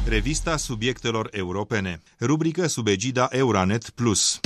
Revista subiectelor europene. Rubrică sub egida Euranet Plus.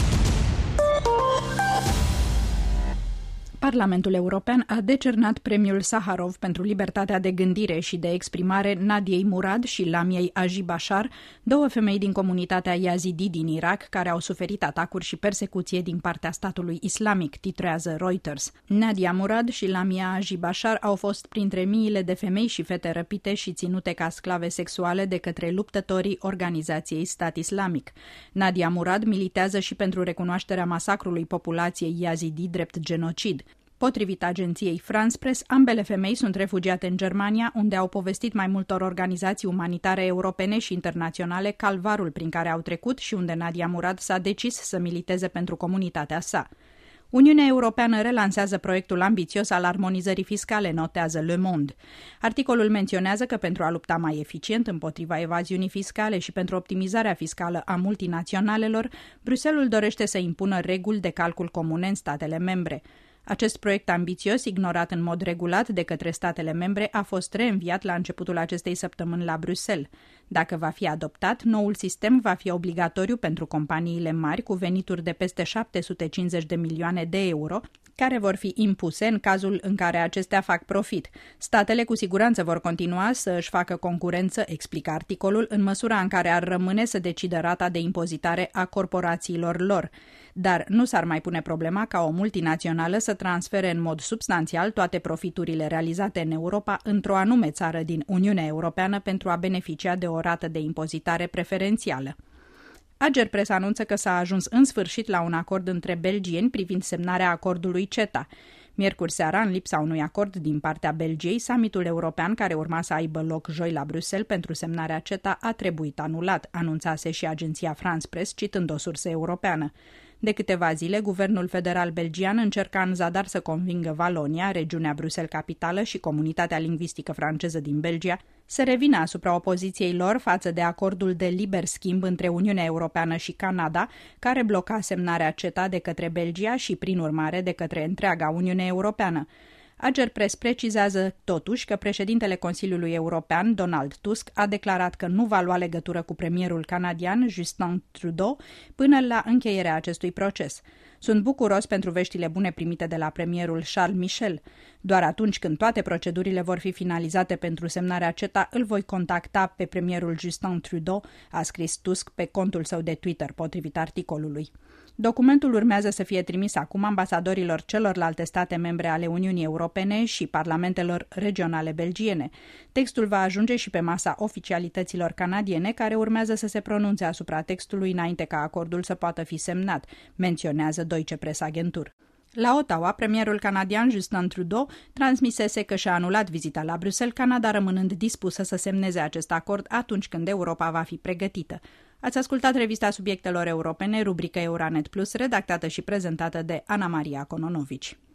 Parlamentul European a decernat premiul Saharov pentru libertatea de gândire și de exprimare Nadiei Murad și Lamiei Aji Bashar, două femei din comunitatea Yazidi din Irak care au suferit atacuri și persecuție din partea statului islamic, titrează Reuters. Nadia Murad și Lamia Aji Bashar au fost printre miile de femei și fete răpite și ținute ca sclave sexuale de către luptătorii organizației Stat Islamic. Nadia Murad militează și pentru recunoașterea masacrului populației Yazidi drept genocid. Potrivit agenției France Press, ambele femei sunt refugiate în Germania, unde au povestit mai multor organizații umanitare europene și internaționale calvarul prin care au trecut și unde Nadia Murad s-a decis să militeze pentru comunitatea sa. Uniunea Europeană relansează proiectul ambițios al armonizării fiscale, notează Le Monde. Articolul menționează că pentru a lupta mai eficient împotriva evaziunii fiscale și pentru optimizarea fiscală a multinaționalelor, Bruxelles dorește să impună reguli de calcul comune în statele membre. Acest proiect ambițios, ignorat în mod regulat de către statele membre, a fost reînviat la începutul acestei săptămâni la Bruxelles. Dacă va fi adoptat, noul sistem va fi obligatoriu pentru companiile mari cu venituri de peste 750 de milioane de euro, care vor fi impuse în cazul în care acestea fac profit. Statele cu siguranță vor continua să își facă concurență, explică articolul, în măsura în care ar rămâne să decidă rata de impozitare a corporațiilor lor. Dar nu s-ar mai pune problema ca o multinațională să transfere în mod substanțial toate profiturile realizate în Europa într-o anume țară din Uniunea Europeană pentru a beneficia de o rată de impozitare preferențială. Agerpres anunță că s-a ajuns în sfârșit la un acord între belgieni privind semnarea acordului CETA. Miercuri seara, în lipsa unui acord din partea Belgiei, summitul european care urma să aibă loc joi la Bruxelles pentru semnarea CETA a trebuit anulat, anunțase și agenția France Press, citând o sursă europeană. De câteva zile, guvernul federal belgian încerca în zadar să convingă Valonia, regiunea Bruxelles-Capitală și comunitatea lingvistică franceză din Belgia să revină asupra opoziției lor față de acordul de liber schimb între Uniunea Europeană și Canada, care bloca semnarea CETA de către Belgia și, prin urmare, de către întreaga Uniune Europeană. Agerpres precizează totuși că președintele Consiliului European, Donald Tusk, a declarat că nu va lua legătură cu premierul canadian Justin Trudeau până la încheierea acestui proces. Sunt bucuros pentru veștile bune primite de la premierul Charles Michel. Doar atunci când toate procedurile vor fi finalizate pentru semnarea CETA, îl voi contacta pe premierul Justin Trudeau, a scris Tusk pe contul său de Twitter, potrivit articolului. Documentul urmează să fie trimis acum ambasadorilor celorlalte state membre ale Uniunii Europene și parlamentelor regionale belgiene. Textul va ajunge și pe masa oficialităților canadiene, care urmează să se pronunțe asupra textului înainte ca acordul să poată fi semnat, menționează Deutsche Presse-Agentur. La Ottawa, premierul canadian Justin Trudeau transmisese că și-a anulat vizita la Bruxelles, Canada rămânând dispusă să semneze acest acord atunci când Europa va fi pregătită. Ați ascultat revista subiectelor europene, rubrică Euranet Plus, redactată și prezentată de Ana Maria Cononovici.